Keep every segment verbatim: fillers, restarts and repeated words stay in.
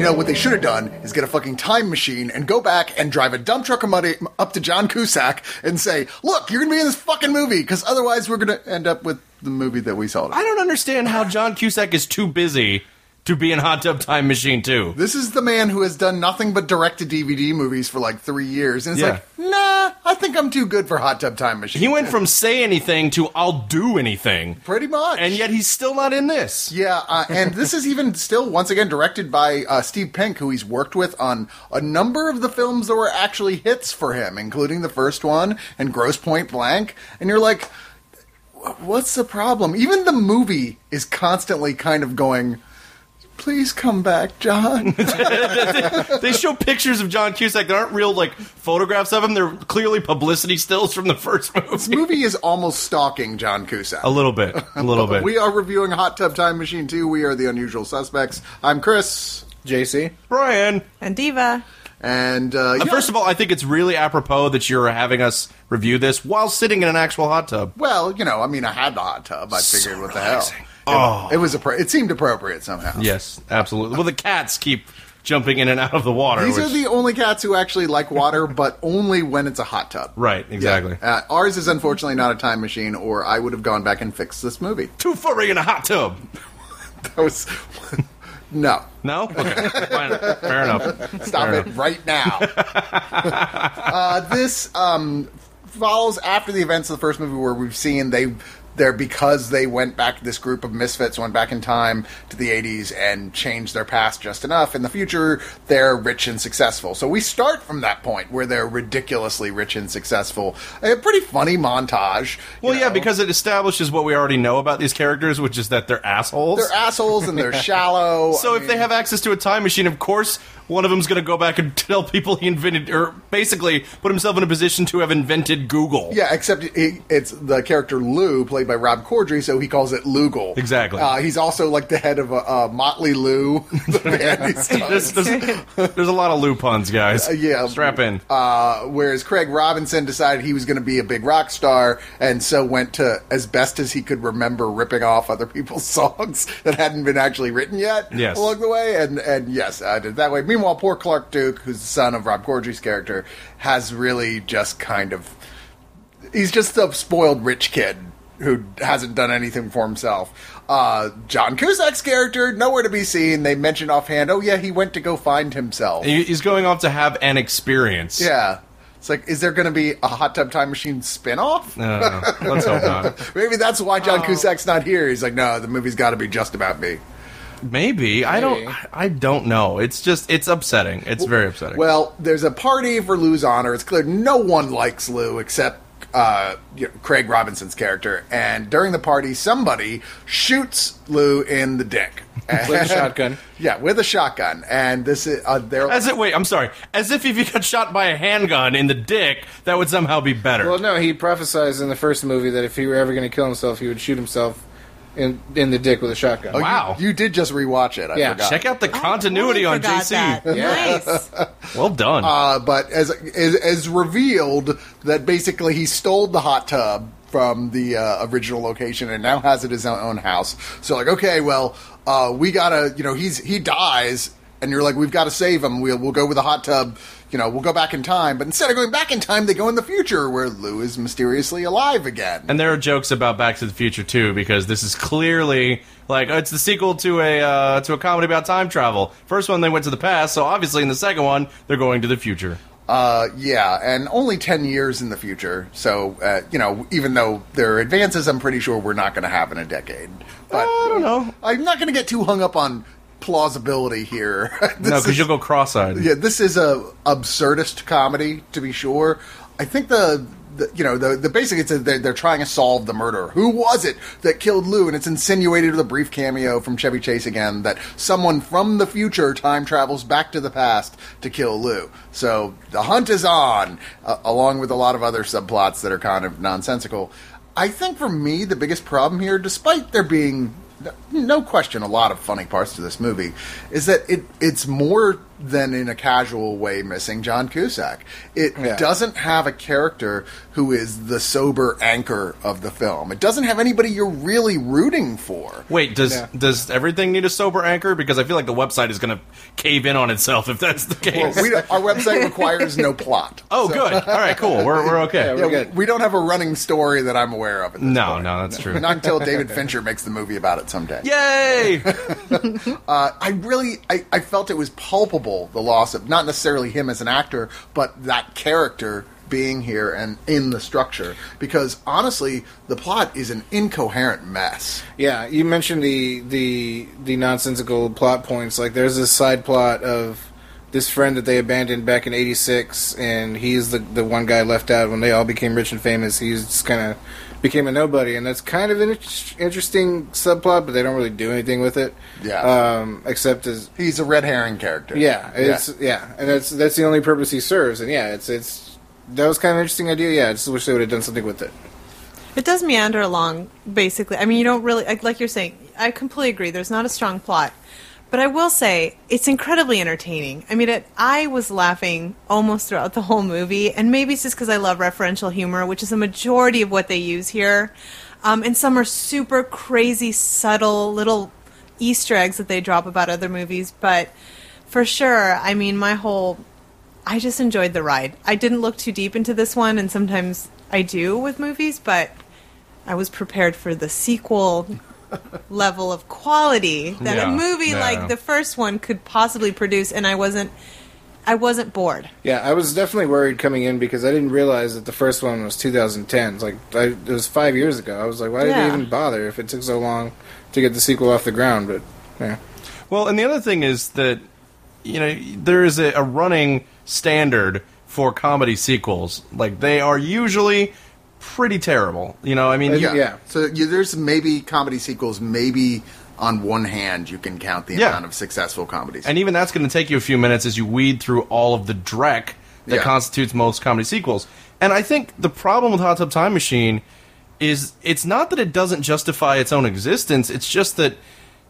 know, what they should have done is get a fucking time machine and go back and drive a dump truck of money up to John Cusack and say, look, you're going to be in this fucking movie, because otherwise we're going to end up with the movie that we saw. I don't understand how John Cusack is too busy to be in Hot Tub Time Machine two. This is the man who has done nothing but direct-to-D V D movies for like three years. And it's Yeah. like, nah, I think I'm too good for Hot Tub Time Machine. He went from say anything to I'll do anything. Pretty much. And yet he's still not in this. Yeah, uh, and this is even still, once again, directed by uh, Steve Pink, who he's worked with on a number of the films that were actually hits for him, including the first one and Grosse Point Blank. And you're like, what's the problem? Even the movie is constantly kind of going, please come back, John. They show pictures of John Cusack that aren't real, like, photographs of him. They're clearly publicity stills from the first movie. This movie is almost stalking John Cusack. A little bit. A little bit. We are reviewing Hot Tub Time Machine two. We are the Unusual Suspects. I'm Chris. J C. Brian. And Diva. And, uh, yeah. Uh, first of all, I think it's really apropos that you're having us review this while sitting in an actual hot tub. Well, you know, I mean, I had the hot tub. I So figured, what the relaxing. hell? Oh. It, it was appro- It seemed appropriate somehow. Yes, absolutely. Well, the cats keep jumping in and out of the water. These which, are the only cats who actually like water, but only when it's a hot tub. Right, exactly. Yeah. Uh, ours is unfortunately not a time machine, or I would have gone back and fixed this movie. Too furry in a hot tub. That was... No. No? Okay. Fine. Fair enough. Stop Fair it enough. right now. uh, this um, follows after the events of the first movie, where we've seen they... They're because they went back, this group of misfits went back in time to the eighties and changed their past just enough. In the future, they're rich and successful. So we start from that point where they're ridiculously rich and successful. A pretty funny montage. Well, you yeah, know. because it establishes what we already know about these characters, which is that they're assholes. They're assholes and they're shallow. So I if mean, they have access to a time machine, of course, one of them's going to go back and tell people he invented, or basically put himself in a position to have invented Google. Yeah, except he, it's the character Lou, played by Rob Corddry, so he calls it Lugal. Exactly. Uh, he's also like the head of a uh, Motley Lou, the band he starts. There's, there's, there's a lot of Lou puns, guys. Uh, yeah. Strap in. Uh, whereas Craig Robinson decided he was going to be a big rock star, and so went to, as best as he could remember, ripping off other people's songs that hadn't been actually written yet Yes. along the way. And, and yes, I did it that way. Meanwhile, poor Clark Duke, who's the son of Rob Corddry's character, has really just kind of... He's just a spoiled rich kid who hasn't done anything for himself. Uh, John Cusack's character, nowhere to be seen. They mentioned offhand, oh yeah, he went to go find himself. He- He's going off to have an experience. Yeah. It's like, is there going to be a Hot Tub Time Machine spin-off? Uh, let's hope not. Maybe that's why John Oh. Cusack's not here. He's like, no, the movie's got to be just about me. Maybe. I don't Maybe. I don't know. It's just, it's upsetting. It's very upsetting. Well, there's a party for Lou's honor. It's clear no one likes Lou except uh, you know, Craig Robinson's character. And during the party, somebody shoots Lou in the dick. With a shotgun. Yeah, with a shotgun. And this is... Uh, they're, As it, wait, I'm sorry. As if if you got shot by a handgun in the dick, that would somehow be better. Well, no, he prophesized in the first movie that if he were ever going to kill himself, he would shoot himself in in the dick with a shotgun. Oh, you- wow. You, did just rewatch it. I Yeah. forgot. Check out the continuity I on totally J C. forgot that. Nice. Well done. Uh, but as, as as revealed that basically he stole the hot tub from the uh, original location and now has it his own, own house. So like, okay, well, uh, we gotta, you know, he's he dies, and you're like, we've got to save him. We'll we'll go with the hot tub. You know, we'll go back in time. But instead of going back in time, they go in the future where Lou is mysteriously alive again. And there are jokes about Back to the Future too, because this is clearly like it's the sequel to a uh, to a comedy about time travel. First one they went to the past, so obviously in the second one they're going to the future. Uh, yeah, and only ten years in the future. So, uh, you know, even though there are advances, I'm pretty sure we're not going to have in a decade. But I don't know. I'm not going to get too hung up on plausibility here. This No, because is- you'll go cross-eyed. Yeah, this is a absurdist comedy, to be sure. I think the, the you know, the, the basic, it's a, they're, they're trying to solve the murder. Who was it that killed Lou? And it's insinuated with a brief cameo from Chevy Chase again that someone from the future time travels back to the past to kill Lou. So the hunt is on, uh, along with a lot of other subplots that are kind of nonsensical. I think for me, the biggest problem here, despite there being no question a lot of funny parts to this movie, is that it it's more than in a casual way missing John Cusack. It Yeah. doesn't have a character who is the sober anchor of the film. It doesn't have anybody you're really rooting for. Wait, does Yeah. does everything need a sober anchor? Because I feel like the website is going to cave in on itself if that's the case. Well, we don't, our website requires no plot. oh, So- good. All right, cool. We're we're okay. Yeah, Yeah, we're good. we don't have a running story that I'm aware of. At this No, point. no, that's true. Not until David Fincher makes the movie about it someday. Yay! Uh, I really, I, I felt it was palpable, the loss of, not necessarily him as an actor, but that character being here and in the structure. Because, honestly, the plot is an incoherent mess. Yeah, you mentioned the the the nonsensical plot points. Like, there's this side plot of this friend that they abandoned back in eighty-six, and he's the the one guy left out when they all became rich and famous. He's just kind of became a nobody, and that's kind of an in- interesting subplot, but they don't really do anything with it. Yeah. Um, except as He's a red herring character. yeah, it's yeah. and that's that's the only purpose he serves. And yeah, it's it's that was kind of an interesting idea. Yeah, I just wish they would have done something with it. It does meander along, basically. I mean, you don't really, like, like you're saying, I completely agree. There's not a strong plot. But I will say, it's incredibly entertaining. I mean, it, I was laughing almost throughout the whole movie, and maybe it's just because I love referential humor, which is a majority of what they use here. Um, and some are super crazy, subtle little Easter eggs that they drop about other movies. But for sure, I mean, my whole... I just enjoyed the ride. I didn't look too deep into this one, and sometimes I do with movies, but I was prepared for the sequel level of quality that Yeah, a movie yeah. like the first one could possibly produce, and I wasn't I wasn't bored. Yeah, I was definitely worried coming in because I didn't realize that the first one was two thousand ten. It's like I, it was five years ago. I was like, why did Yeah. they even bother if it took so long to get the sequel off the ground? But yeah, Well, and the other thing is that, you know, there is a, a running standard for comedy sequels. Like, they are usually pretty terrible. You know, I mean, you, Yeah. Yeah. So you, there's maybe comedy sequels, maybe on one hand you can count the Yeah. amount of successful comedies. and even that's going to take you a few minutes as you weed through all of the dreck that Yeah. constitutes most comedy sequels. And I think the problem with Hot Tub Time Machine is it's not that it doesn't justify its own existence, it's just that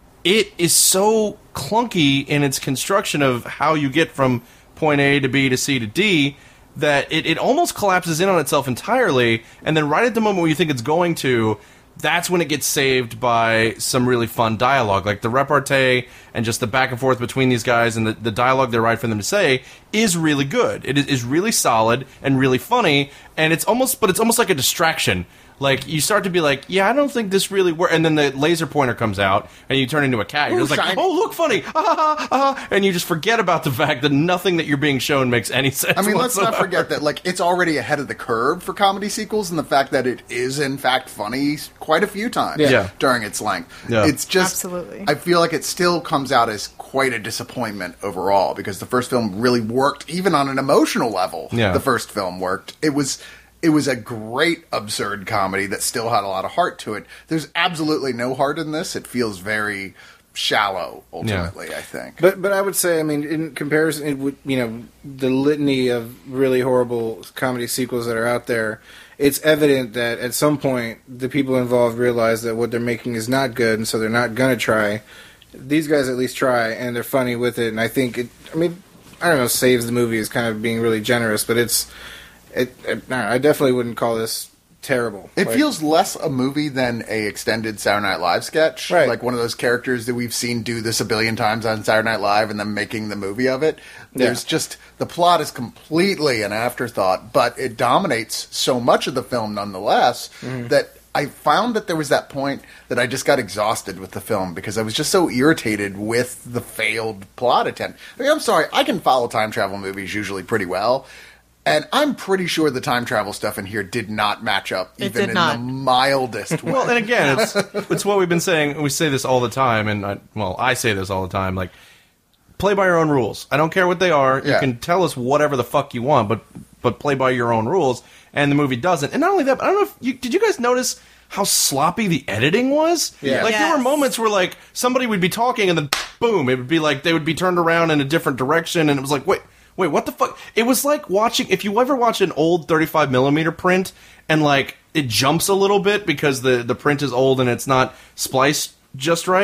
it is so clunky in its construction of how you get from point A to B to C to D that it, it almost collapses in on itself entirely, and then right at the moment where you think it's going to, that's when it gets saved by some really fun dialogue. Like the repartee and just the back and forth between these guys and the, the dialogue they're right for them to say is really good. It is, is really solid and really funny, and it's almost, but it's almost like a distraction. Like, you start to be like, yeah, I don't think this really works. And then the laser pointer comes out, and you turn into a cat. You're Ooh, just like, shiny. oh, look, funny. Ah, ah, ah, and you just forget about the fact that nothing that you're being shown makes any sense I mean, let's whatsoever. not forget that, like, it's already ahead of the curve for comedy sequels, and the fact that it is, in fact, funny quite a few times Yeah. Yeah. during its length. Yeah. It's just, Absolutely. I feel like it still comes out as quite a disappointment overall, because the first film really worked, even on an emotional level. Yeah. The first film worked. It was... It was a great absurd comedy that still had a lot of heart to it. There's absolutely no heart in this. It feels very shallow, ultimately, I think. but but I would say, I mean, in comparison, it would, you know, the litany of really horrible comedy sequels that are out there, it's evident that at some point the people involved realize that what they're making is not good, and so they're not going to try. These guys at least try, and they're funny with it, and I think it. I mean, I don't know, saves the movie is kind of being really generous, but it's. It, it, no, I definitely wouldn't call this terrible. It Like, feels less a movie than a extended Saturday Night Live sketch. Right. Like one of those characters that we've seen do this a billion times on Saturday Night Live and then making the movie of it. There's Yeah. just, the plot is completely an afterthought, but it dominates so much of the film nonetheless Mm-hmm. that I found that there was that point that I just got exhausted with the film because I was just so irritated with the failed plot attempt. I mean, I'm sorry, I can follow time travel movies usually pretty well. And I'm pretty sure the time travel stuff in here did not match up, It even did in not. the mildest way. Well, and again, it's it's what we've been saying. and We say this all the time, and I, well, I say this all the time. Like, play by your own rules. I don't care what they are. You Yeah. can tell us whatever the fuck you want, but but play by your own rules. And the movie doesn't. And not only that, but I don't know if you did. You guys notice how sloppy the editing was? Yeah. Like there were Yes. moments where like somebody would be talking, and then boom, it would be like they would be turned around in a different direction, and it was like wait. Wait, what the fuck? It was like watching, if you ever watch an old thirty-five millimeter print and like it jumps a little bit because the, the print is old and it's not spliced just right.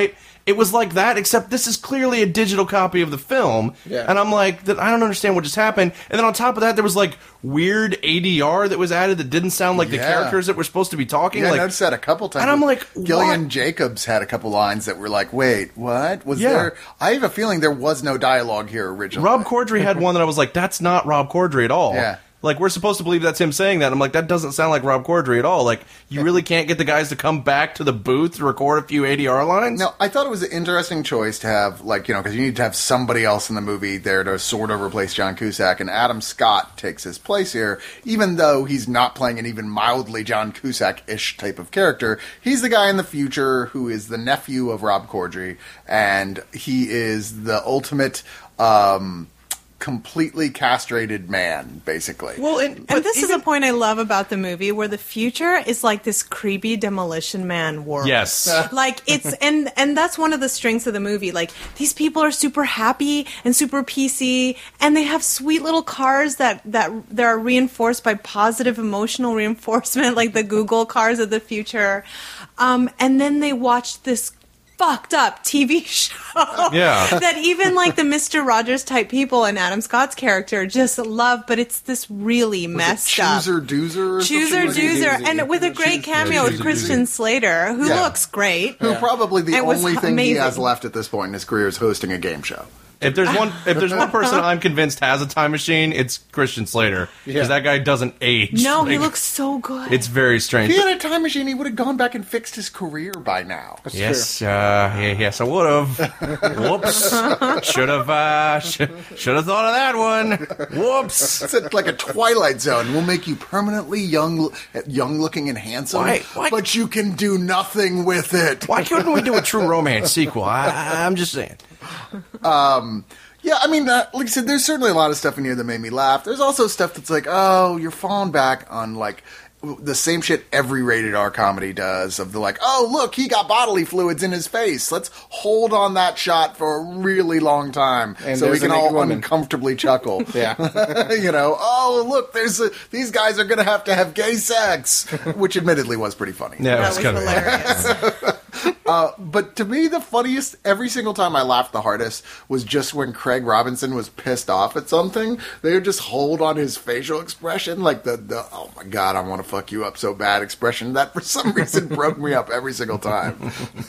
It was like that, except this is clearly a digital copy of the film. Yeah. And I'm like, that I don't understand what just happened. And then on top of that, there was like weird A D R that was added that didn't sound like the Yeah. characters that were supposed to be talking. Yeah, like, I noticed that a couple times. And I'm like, Gillian what? Jacobs had a couple lines that were like, wait, what? Was Yeah. there? I have a feeling there was no dialogue here originally. Rob Corddry had one that I was like, that's not Rob Corddry at all. Yeah. Like, we're supposed to believe that's him saying that. I'm like, that doesn't sound like Rob Corddry at all. Like, you really can't get the guys to come back to the booth to record a few A D R lines? No, I thought it was an interesting choice to have, like, you know, because you need to have somebody else in the movie there to sort of replace John Cusack, and Adam Scott takes his place here, even though he's not playing an even mildly John Cusack-ish type of character. He's the guy in the future who is the nephew of Rob Corddry, and he is the ultimate, um... completely castrated man, basically. Well, and, And this is a point I love about the movie, where the future is like this creepy Demolition Man world. Yes. Like it's and and that's one of the strengths of the movie. Like these people are super happy and super P C, and they have sweet little cars that that that are reinforced by positive emotional reinforcement, like the Google cars of the future. Um, and then they watch this fucked up T V show Yeah. that even like the Mister Rogers type people and Adam Scott's character just love, but it's this really messed up. Chooser Doozer or Chooser something? Doozer, Doozy. and with a great Choose- cameo yeah, with Chooser Christian Doozy. Slater, who Yeah. looks great. Who probably the It was only thing he amazing. has left at this point in his career is hosting a game show. If there's one, if there's one person I'm convinced has a time machine, it's Christian Slater, because Yeah. that guy doesn't age. No, he Like, looks so good. It's very strange. If he had a time machine, he would have gone back and fixed his career by now. Yes, uh, yeah, yes, I would have. Whoops. Should have, uh, should have thought of that one. Whoops. It's a, like a Twilight Zone. We'll make you permanently young, young looking and handsome, Why- why- but you can do nothing with it. Why couldn't we do a True Romance sequel? I, I'm just saying. Yeah, I mean, uh, like I said, there's certainly a lot of stuff in here that made me laugh. There's also stuff that's like, oh, you're falling back on, like, the same shit every rated R comedy does, of the like, oh, look, he got bodily fluids in his face. Let's hold on that shot for a really long time And so we there's can a naked all woman. uncomfortably chuckle. Yeah. You know, oh, look, there's a, these guys are going to have to have gay sex, which admittedly was pretty funny. Yeah, it that was was kind of hilarious. But to me, the funniest, every single time I laughed the hardest was just when Craig Robinson was pissed off at something. They would just hold on his facial expression, like the, the oh my god, I want to fuck you up so bad expression. That for some reason broke me up every single time.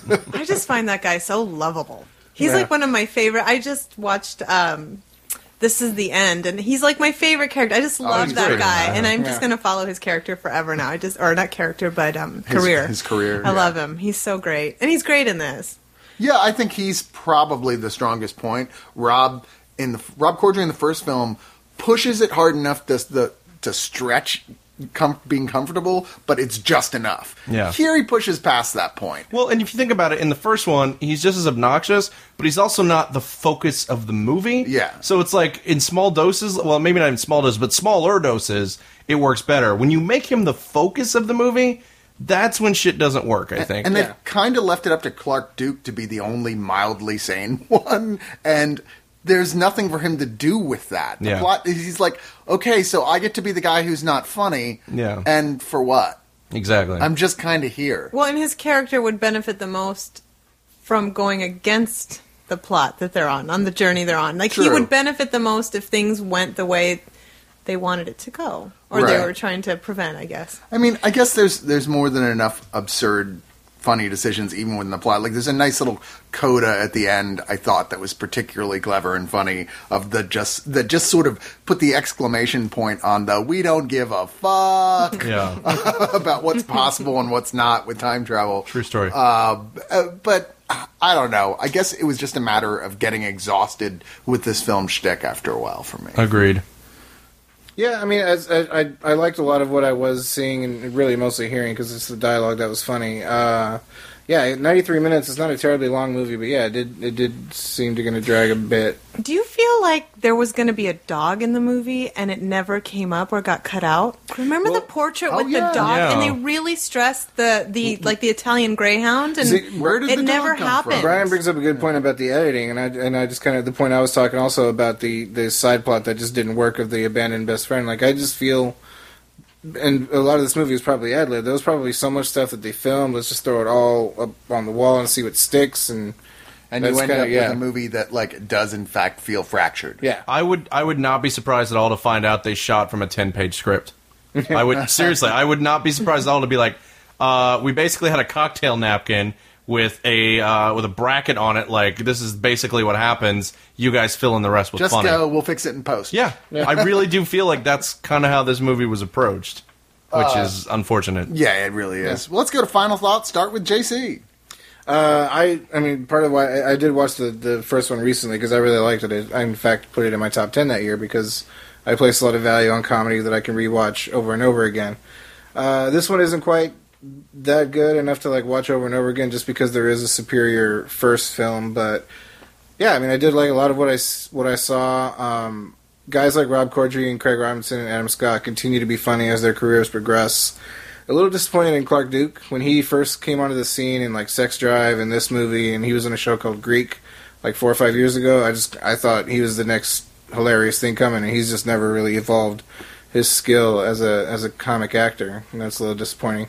I just find that guy so lovable. He's Yeah. like one of my favorite. I just watched um, This Is the End, and he's like my favorite character. I just love he's that great. guy, and I'm Yeah. just gonna follow his character forever now. I just or not character, but um, His- career. his career, I yeah. love him. He's so great, and he's great in this. Yeah, I think he's probably the strongest point. Rob in the Rob Corddry in the first film pushes it hard enough to the to stretch com- being comfortable, but it's just enough. Yeah. Here he pushes past that point. Well, and if you think about it, in the first one, he's just as obnoxious, but he's also not the focus of the movie. Yeah. So it's like in small doses, well, maybe not in small doses, but smaller doses, it works better. When you make him the focus of the movie, that's when shit doesn't work, I think. And Yeah. they've kind of left it up to Clark Duke to be the only mildly sane one, and there's nothing for him to do with that. The Yeah. plot, he's like, okay, so I get to be the guy who's not funny, Yeah. and for what? exactly. I'm just kind of here. Well, and his character would benefit the most from going against the plot that they're on, on the journey they're on. Like, he True. would benefit the most if things went the way they wanted it to go. Or they Right. were trying to prevent, I guess. I mean, I guess there's there's more than enough absurd, funny decisions even within the plot. Like, there's a nice little coda at the end, I thought, that was particularly clever and funny, of the just that just sort of put the exclamation point on the "we don't give a fuck" yeah. about what's possible and what's not with time travel. True story. Uh, uh, but I don't know. I guess it was just a matter of getting exhausted with this film shtick after a while for me. Agreed. Yeah, I mean, as, I, I I liked a lot of what I was seeing and really mostly hearing because it's the dialogue that was funny. Uh, yeah, ninety-three minutes is not a terribly long movie, but yeah, it did it did seem to going to drag a bit. Do you feel like there was going to be a dog in the movie and it never came up or got cut out? Remember Well, the portrait oh, with yeah. the dog, Yeah. and they really stressed the, the like the Italian Greyhound, and See, where did it the dog never come happened. from? Brian brings up a good point about the editing, and I and I just kind of the point I was talking also about the the side plot that just didn't work of the abandoned best friend. Like, I just feel, and a lot of this movie was probably ad lib. There was probably so much stuff that they filmed. Let's just throw it all up on the wall and see what sticks. And and That's you end kinda- up yeah. with a movie that like does in fact feel fractured. Yeah. I would I would not be surprised at all to find out they shot from a ten-page script. I would seriously, I would not be surprised at all to be like, uh, we basically had a cocktail napkin with a uh, with a bracket on it. Like, this is basically what happens. You guys fill in the rest with Just funny. go. We'll fix it in post. Yeah, I really do feel like that's kind of how this movie was approached, which Uh, is unfortunate. Yeah, it really is. Well, let's go to final thoughts. Start with J C. Uh, I, I mean, part of why I, I did watch the, the first one recently because I really liked it. I, in fact, put it in my top ten that year because I place a lot of value on comedy that I can rewatch over and over again. Uh, this one isn't quite that good enough to like watch over and over again just because there is a superior first film. But yeah, I mean, I did like a lot of what I s- what I saw. Um, guys like Rob Corddry and Craig Robinson and Adam Scott continue to be funny as their careers progress. A little disappointed in Clark Duke when he first came onto the scene in like Sex Drive and this movie, and he was in a show called Greek like four or five years ago. I just I thought he was the next hilarious thing coming, and he's just never really evolved his skill as a as a comic actor, and that's a little disappointing.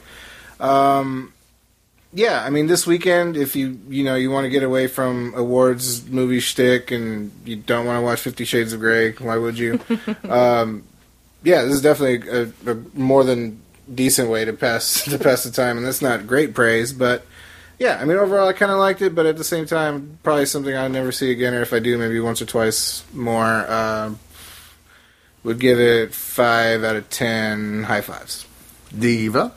Um, yeah, I mean, this weekend, if you you know you want to get away from awards movie shtick and you don't want to watch Fifty Shades of Grey, why would you? um, yeah, this is definitely a, a more than decent way to pass to pass the time, and that's not great praise, but yeah, I mean, overall I kind of liked it, but at the same time, probably something I'd never see again, or if I do, maybe once or twice more. Uh, would give it five out of ten high fives. Diva.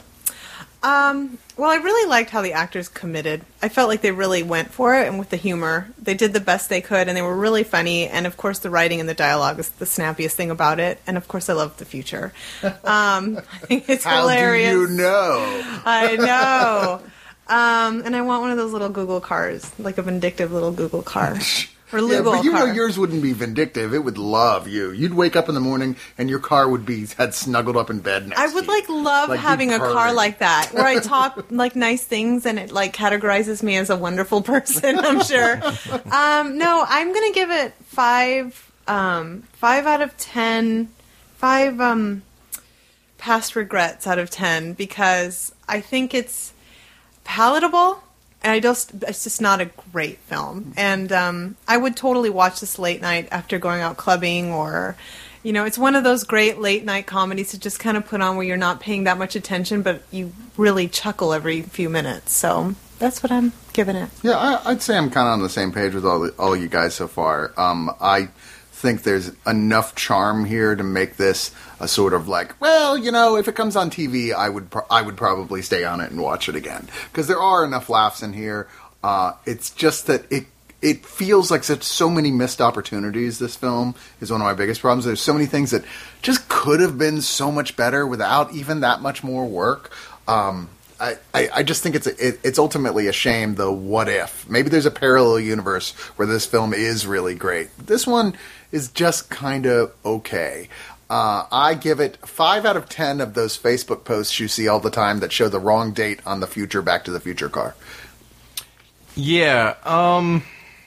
Um, well, I really liked how the actors committed. I felt like they really went for it, and with the humor, they did the best they could, and they were really funny. And of course, the writing and the dialogue is the snappiest thing about it. And of course, I love the future. Um, I think it's How hilarious. do you know? I know. Um, and I want one of those little Google cars, like a vindictive little Google car. Or Yeah, Lugal but you car. know yours wouldn't be vindictive. It would love you. You'd wake up in the morning and your car would be had snuggled up in bed next I to would you. like love Like, be having a car purring. like that where I talk like nice things and it like categorizes me as a wonderful person. I'm sure. Um, no, I'm gonna give it five, um, five out of ten, five um, past regrets out of ten because I think it's palatable. And I just, it's just not a great film. And um, I would totally watch this late night after going out clubbing or, you know, it's one of those great late night comedies to just kind of put on where you're not paying that much attention, but you really chuckle every few minutes. So that's what I'm giving it. Yeah, I, I'd say I'm kind of on the same page with all the, all you guys so far. Um, I think there's enough charm here to make this a sort of like, well, you know, if it comes on T V, I would pro- I would probably stay on it and watch it again because there are enough laughs in here. Uh, it's just that it it feels like such so many missed opportunities. This film is one of my biggest problems. There's so many things that just could have been so much better without even that much more work. Um, I, I, I just think it's a, it, it's ultimately a shame, though, what if? Maybe there's a parallel universe where this film is really great. This one is just kind of okay. Uh, I give it five out of ten of those Facebook posts you see all the time that show the wrong date on the future Back to the Future car. Yeah, um...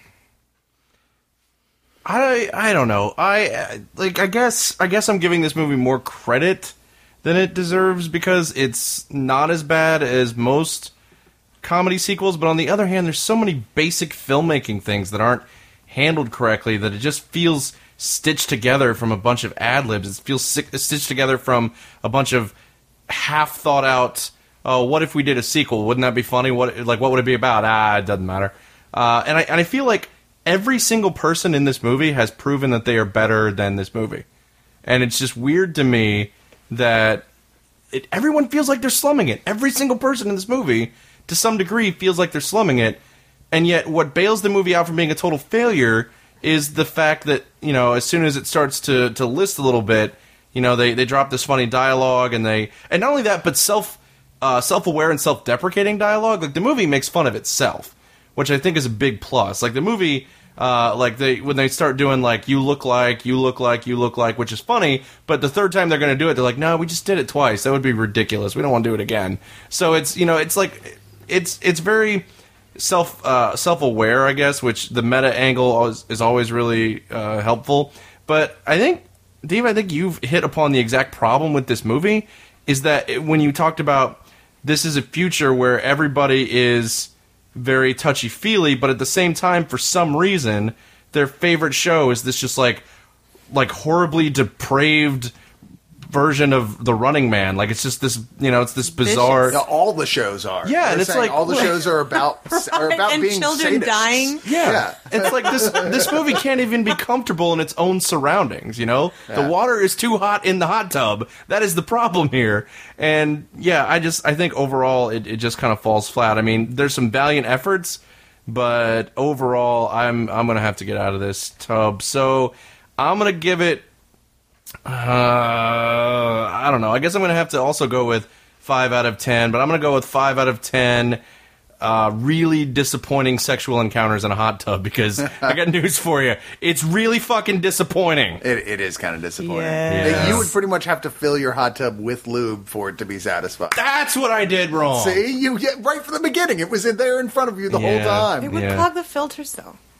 I, I don't know. I like I guess I guess I'm giving this movie more credit than it deserves because it's not as bad as most comedy sequels, but on the other hand, there's so many basic filmmaking things that aren't handled correctly that it just feels stitched together from a bunch of ad-libs. It feels stitched together from a bunch of half-thought-out, oh, what if we did a sequel? Wouldn't that be funny? What like what would it be about? Ah, it doesn't matter. Uh, and I and I feel like every single person in this movie has proven that they are better than this movie. And it's just weird to me that it, everyone feels like they're slumming it. Every single person in this movie, to some degree, feels like they're slumming it. And yet what bails the movie out from being a total failure is the fact that, you know, as soon as it starts to, to list a little bit, you know, they, they drop this funny dialogue and they... And not only that, but self, uh, self-aware and self-deprecating dialogue. Like, the movie makes fun of itself, which I think is a big plus. Like, the movie... Uh, like they when they start doing like you look like you look like you look like, which is funny, but the third time they're going to do it, they're like, no, we just did it twice. That would be ridiculous. We don't want to do it again. So it's you know it's like it's it's very self uh, self aware, I guess, which the meta angle is, is always really uh, helpful. But I think, Dave, I think you've hit upon the exact problem with this movie is that it, when you talked about this is a future where everybody is very touchy-feely, but at the same time, for some reason, their favorite show is this just like like horribly depraved version of The Running Man. Like, it's just this, you know, it's this bizarre... Yeah, all the shows are. Yeah, They're and it's saying like- all the shows are about are about and being children sadists. dying. Yeah. Yeah. It's like this this movie can't even be comfortable in its own surroundings, you know? Yeah. The water is too hot in the hot tub. That is the problem here. And yeah, I just I think overall it, it just kind of falls flat. I mean, there's some valiant efforts, but overall I'm I'm going to have to get out of this tub. So, I'm going to give it uh I don't know. I guess I'm going to have to also go with five out of ten, but I'm going to go with five out of ten Uh, really disappointing sexual encounters in a hot tub, because I got news for you. It's really fucking disappointing. It, it is kind of disappointing. Yes. That You would pretty much have to fill your hot tub with lube for it to be satisfying. That's what I did wrong. See, you yeah, right from the beginning, it was in there in front of you the Yeah. whole time. It would Yeah. clog the filters, though.